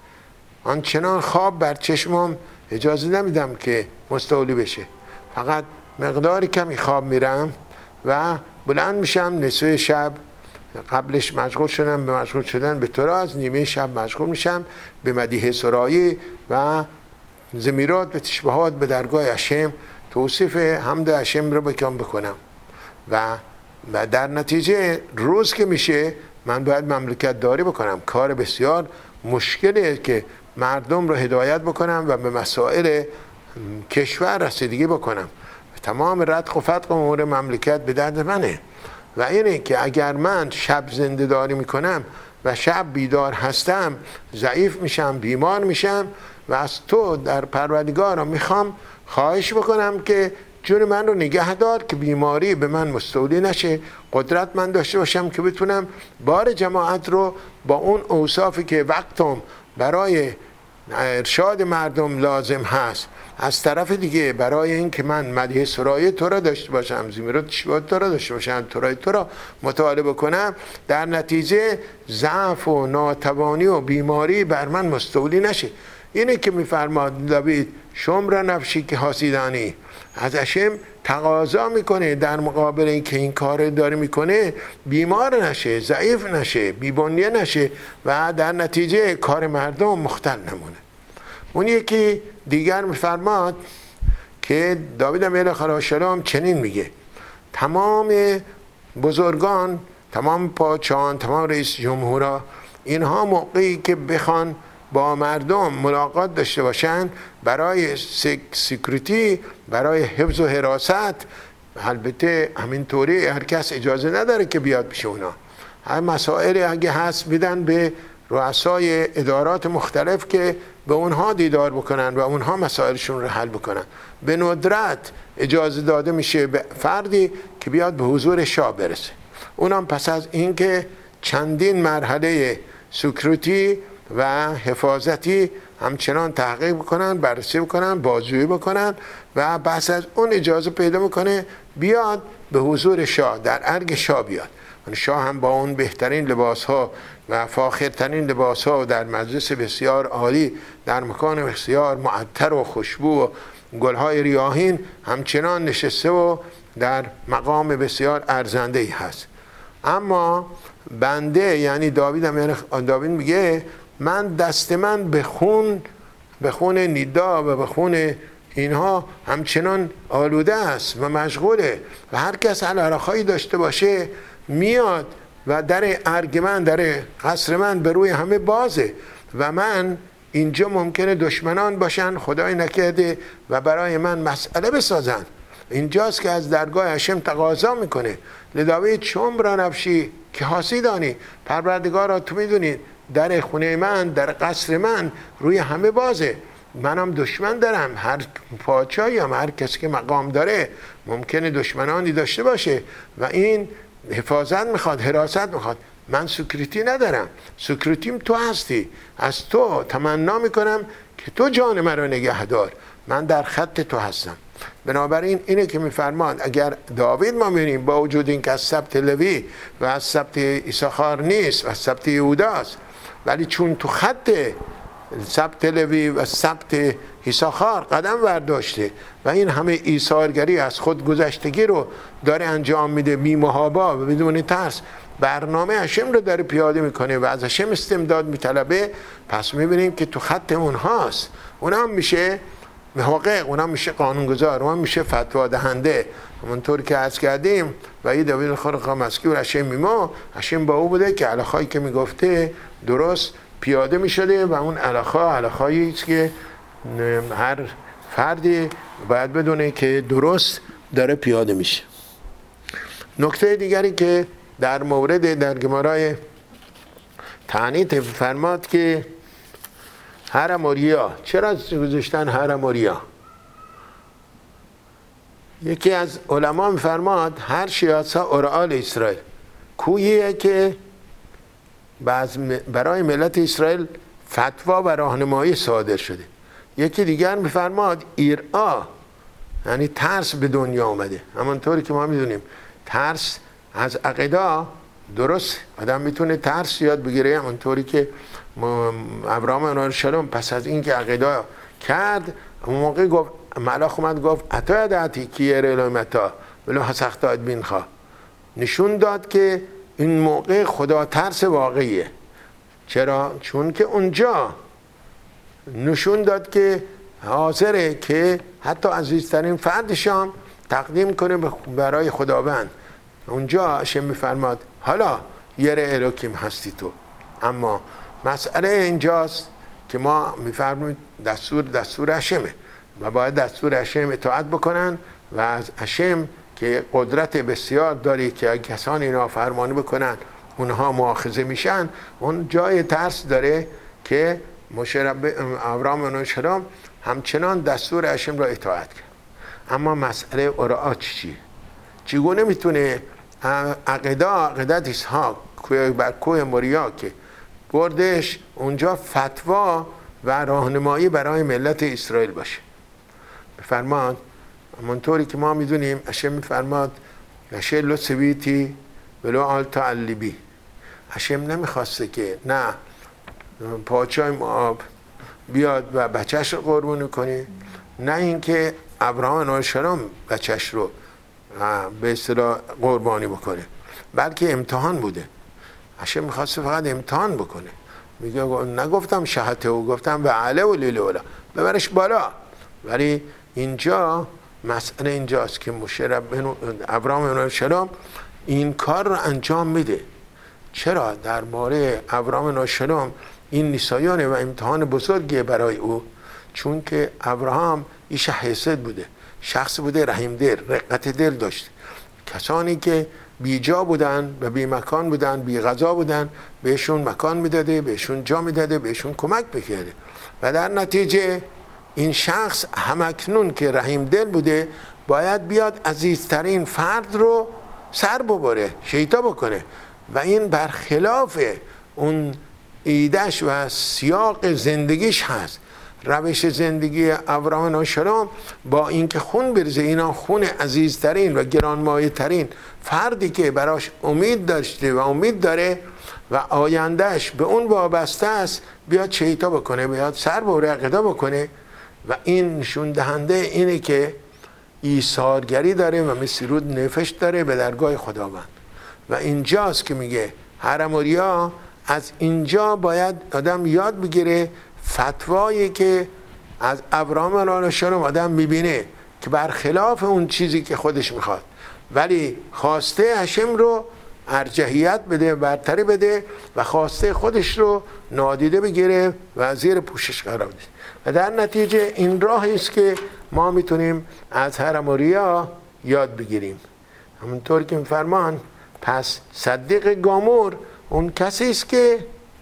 آنچنان خواب بر چشمم اجازه نمیدم که مستولی بشه، فقط مقداری کمی خواب میرم و بلند میشم نصف شب، قبلش مشغول شدم به مشغول شدن به تورا، از نیمه شب مشغول میشم به مدیح سرایی و زمیرات و تشبهات به درگاه هشم، توصیف حمد هشم رو بکن بکنم و و در نتیجه روز که میشه من باید مملکت داری بکنم. کار بسیار مشکلیه که مردم رو هدایت بکنم و به مسائل کشور رسیدگی بکنم. تمام ردخ و فتق امور مملکت به درد منه و اینه که اگر من شب زنده داری میکنم و شب بیدار هستم ضعیف میشم، بیمار میشم و از تو در پروردگارم میخوام خواهش بکنم که جون من رو نگه دار که بیماری به من مستولی نشه، قدرت من داشته باشم که بتونم بار جماعت رو با اون اوصافی که وقتم برای ارشاد مردم لازم هست، از طرف دیگه برای این که من مدیح سرای تو را داشته باشم، زمیرات تشبیهات تو را داشته باشم، تورای تو را مطالعه کنم، در نتیجه ضعف و ناتوانی و بیماری بر من مستولی نشه. اینه که میفرماد داوید شمر نفشی که حاسدانی، از هشم تقاضا میکنه در مقابل این که این کار داره میکنه بیمار نشه، ضعیف نشه، بیبنیه نشه و در نتیجه کار مردم مختل نمونه. اون یکی دیگر میفرماد که داوید علیه السلام چنین میگه تمام بزرگان، تمام پادشاهان، تمام رئیس جمهورا، اینها موقعی که بخوان با مردم ملاقات داشته باشن برای سیکریتی، برای حفظ و حراست، البته همینطوری هر کس اجازه نداره که بیاد پیش اونا، هر مسائل اگه هست میدن به رؤسای ادارات مختلف که به اونها دیدار بکنن و اونها مسائلشون رو حل بکنن. به ندرت اجازه داده میشه به فردی که بیاد به حضور شاه برسه، اونم پس از اینکه چندین مرحله سکروتی و حفاظتی همچنان تحقیق بکنن، بررسی بکنن، بازجویی بکنن و پس از اون اجازه پیدا میکنه بیاد به حضور شاه، در ارگ شاه بیاد. شاه هم با اون بهترین لباس ها و فاخرترین لباس ها و در مجلس بسیار عالی، در مکان بسیار معطر و خوشبو و گلهای ریاحین همچنان نشسته و در مقام بسیار ارزنده ای هست. اما بنده یعنی داوید هم یعنی داوید میگه من دست من به خون به خون نیدا و به خون اینها همچنان آلوده است و مشغوله و هر کس علاقه‌ای داشته باشه میاد و در ارگ من، در قصر من به روی همه بازه و من اینجا ممکنه دشمنان باشن، خدای نکرده، و برای من مسئله بسازن. اینجاست که از درگاه هشم تقاضا میکنه لداوید چون را نفشی که حاسی دانی، پروردگارا تو میدونی در خونه من، در قصر من روی همه بازه، منم دشمن دارم. هر پادشاهی هم هر کسی که مقام داره ممکنه دشمنانی داشته باشه و این حفاظت میخواد، حراست میخواد. من سکریتی ندارم، سکریتیم تو هستی، از تو تمنا میکنم که تو جان مرا نگه دار، من در خط تو هستم. بنابراین اینه که میفرمان اگر داوید ما میبینیم با وجود این که از سبط لوی و از سبط ایساخار نیست و از سبط یهوداست، ولی چون تو خط سبط لوی و سبط ایساخار قدم برداشته و این همه ایثارگری از خود گذشتگی رو داره انجام میده بی محابا و بدون ترس، برنامه هشم رو داره پیاده میکنه و از هشم استمداد میطلبه، پس میبینیم که تو خط اونهاست. اونها میشه محقق، اونها میشه قانونگذار، اونها میشه فتوا دهنده. همونطور که عرض کردیم و این داوید خارق مسکی و هشم میما، هشم با او بوده که علاخایی که میگفته درست پیاده میشده و اون علاخا علاخایی است که هر فردی باید بدونه که درست داره پیاده میشه. نکته دیگری که در مورد در گمارای تعنیت فرماد که هرم اوریا، چرا گذاشتن هرم اوریا؟ یکی از علما میفرماد هر شیاسا اورال اسرائیل، کوییه که برای ملت اسرائیل فتوا و راهنمایی صادر شده. یکی دیگر میفرماد ایرآ، یعنی ترس به دنیا آمده. همونطوری که ما میدونیم ترس از عقیده درست آدم میتونه ترس یاد بگیره، همونطوری که ابراهیم علیه السلام پس از اینکه عقیده کرد اون موقع گفت ملاک اومد گفت اتا دعتی کیر الهیمتا ولو حسختاد بینخوا، نشون داد که این موقع خدا ترس واقعیه. چرا؟ چون که اونجا نشون داد که حاضره که حتی عزیزترین فردشان تقدیم کنه برای خداوند. اونجا هشم میفرماد حالا یره الوکیم هستی تو. اما مسئله اینجاست که ما میفرماییم دستور دستور هشمه و باید دستور هشم اطاعت بکنن و از هشم که قدرت بسیار داری که اگه کسانی نافرمانی بکنن اونها مؤاخذه میشن، اون جای ترس داره که مشرب ابراهیم علیه السلام همچنان دستور هشم را اطاعت کرد. اما مسئله اورعا چیه؟ چگونه میتونه عقیده عقیدت اسحاق بر کوه موریا که بردش اونجا فتوا و راهنمایی برای ملت اسرائیل باشه؟ بفرماد همونطوری که ما میدونیم هشم میفرماد نشلو سویتی ولو آلتا علیبی. هشم نمیخواسته که نه پادشاه موآب بیاد و بچهش رو قربانی کنه، نه اینکه ابراهیم علیه السلام بچهش رو به اصطلاح قربانی بکنه، بلکه امتحان بوده. هشم میخواسته فقط امتحان بکنه. میگه نگفتم شهته و گفتم و عله و لیله ولا ببرش بالا. ولی اینجا مسئله اینجاست که مشرب ابراهیم علیه السلام این کار رو انجام میده. چرا؟ در مورد ابراهیم علیه السلام این نسایانه و امتحان بزرگیه برای او، چون که ابراهیم ایش حسد بوده، شخص بوده رحیم دل، رقت دل داشت. کسانی که بی جا بودن و بی مکان بودن، بی غذا بودن، بهشون مکان میداده، بهشون جا میداده، بهشون کمک میکرده و در نتیجه این شخص همکنون که رحیم دل بوده باید بیاد عزیزترین فرد رو سر ببره، شیطا بکنه و این برخلاف اون ایدش و سیاق زندگیش هست. روش زندگی ابراهیم علیه السلام با اینکه خون بریزه، اینا خون عزیزترین و گرانمایه ترین فردی که براش امید داشته و امید داره و آیندهش به اون وابسته است بیاد چیتا بکنه، بیاد سر بره عقیده بکنه. و این نشون دهنده اینه که ایثارگری داره و مسیرود نفش داره به درگاه خداوند. و اینجاست که میگه حرم و ریا، از اینجا باید آدم یاد بگیره فتوایی که از ابراهیم علیه السلام آدم میبینه که برخلاف اون چیزی که خودش میخواد، ولی خواسته هشم رو ارجحیت بده، برتری بده و خواسته خودش رو نادیده بگیره و زیر پوشش قرار بده. و در نتیجه این راهی است که ما میتونیم از حرم و ریا یاد بگیریم. همونطور که میفرمان پس صدیق گامور اون کسی است که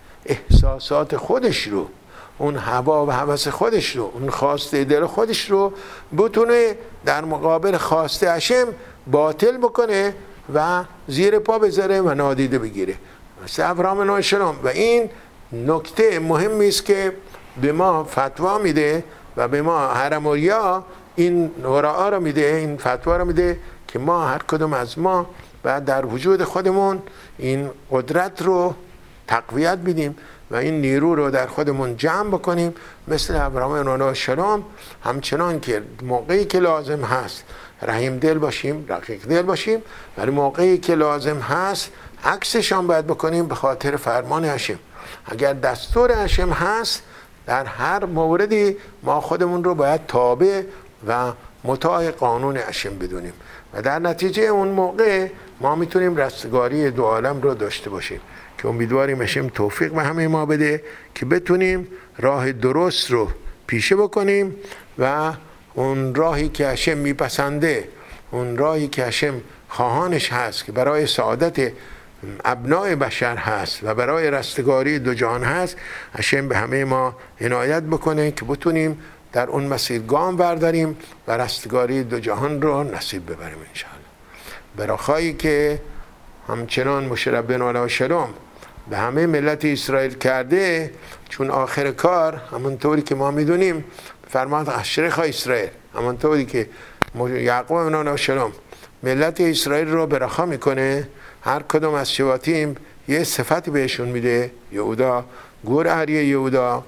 احساسات خودش رو، اون هوا و هوس خودش رو، اون خواسته دل خودش رو بتونه در مقابل خواسته هشم باطل بکنه و زیر پا بذاره و نادیده بگیره، مثل ابراهیم علیه السلام. و این نکته مهمی است که به ما فتوا میده و به ما حرم و ریا این نورا رو میده، این فتوا رو میده که ما هر کدوم از ما باید در وجود خودمون این قدرت رو تقویت بدیم و این نیرو رو در خودمون جمع بکنیم، مثل ابراهیم علیه السلام. همچنان که موقعی که لازم هست رحیم دل باشیم، رقیق دل باشیم، ولی موقعی که لازم هست عکسشان باید بکنیم به خاطر فرمان هشم. اگر دستور هشم هست در هر موردی ما خودمون رو باید تابع و مطاع قانون هشم بدونیم و در نتیجه اون موقع ما میتونیم رستگاری دو عالم رو داشته باشیم که امیدواریم هشم توفیق به همه ما بده که بتونیم راه درست رو پیشه بکنیم و اون راهی که هشم میپسنده، اون راهی که هشم خواهانش هست که برای سعادت ابناء بشر هست و برای رستگاری دو جهان هست، هشم به همه ما عنایت بکنه که بتونیم در اون مسیر گام برداریم و رستگاری دو جهان رو نصیب ببریم انشاءالله. براخایی که همچنان موسی ربنا علیه السلام به همه ملت اسرائیل کرده، چون آخر کار همونطوری که ما میدونیم فرمان اشرخ اسرائیل، همونطوری که یعقوب ابن علیه السلام ملت اسرائیل رو برخا میکنه، هر کدوم از شباطیم یه صفتی بهشون میده. یهودا گور اریه یهودا،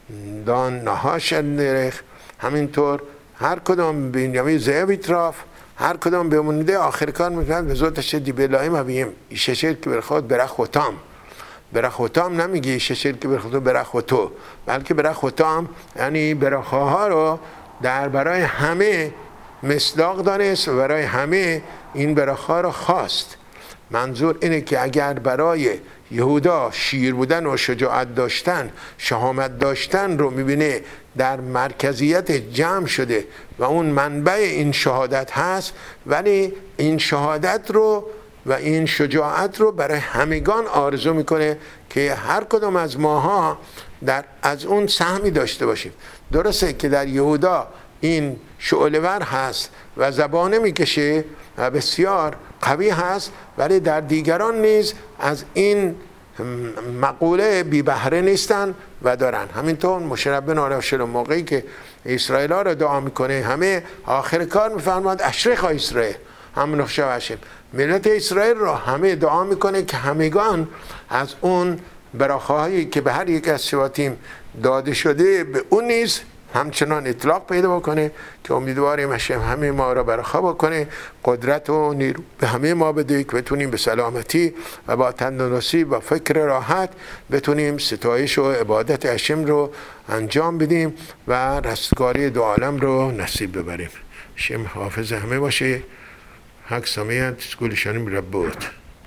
دان نهاش درخ، همینطور هر کدوم بنیامین زیب اطراف، هر کدوم بمونده آخر کار میکنند به زودش دی بلایی مبیم ایششیر که برخواد برخ و تام. برخ و تام نمیگه ایششیر که برخواد برخ و تو، بلکه برخ و تام یعنی برخواه رو در برای همه مصداق دانست و برای همه این برخواه رو خواست. منظور اینه که اگر برای یهودا شیر بودن و شجاعت داشتن، شهامت داشتن رو میبینه در مرکزیت جمع شده و اون منبع این شهادت هست، ولی این شهادت رو و این شجاعت رو برای همگان آرزو میکنه که هر کدوم از ماها در از اون سهمی داشته باشیم. درسته که در یهودا این شعله‌ور هست و زبانه میکشه و بسیار قوی هست، ولی در دیگران نیز از این مقوله بی بهره نیستن و دارن. همینطور موسی ربنا علیه السلام موقعی که اسرائیل ها رو دعا میکنه، همه آخر کار میفرماد اشرخ اسرائیل، هم نخشه وشم ملت اسرائیل رو همه دعا میکنه که همگان از اون براخهایی که به هر یک از شباطیم داده شده به اون نیز همچنان اطلاق پیدا بکنه که امیدواریم هشم همه ما را برخا بکنه، قدرت و نیرو به همه ما بده که بتونیم به سلامتی و با تندرستی و فکر راحت بتونیم ستایش و عبادت هشم رو انجام بدیم و رستگاری دو عالم رو نصیب ببریم. هشم حافظ همه باشه. حق سمیت گلشانی رب بود.